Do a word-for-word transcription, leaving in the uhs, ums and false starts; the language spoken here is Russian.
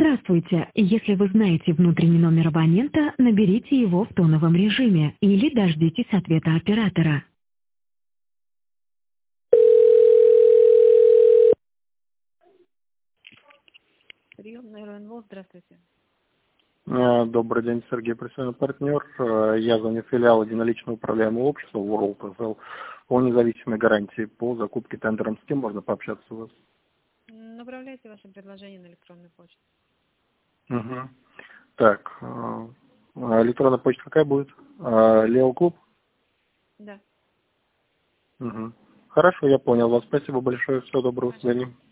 Здравствуйте. Если вы знаете внутренний номер абонента, наберите его в тоновом режиме или дождитесь ответа оператора. Приемная РНВО, здравствуйте. Э, Добрый день, Сергей, профессиональный партнер. Э, Я звоню в филиал единолично управляемого общества World эс эл по независимой гарантии по закупке тендером. С кем можно пообщаться у вас? Направляйте ваше предложение на электронную почту. Угу. Так, э, электронная почта какая будет? Э, Лео Клуб? Да. Угу. Хорошо, я понял вас. Спасибо большое. Всего доброго. До свидания.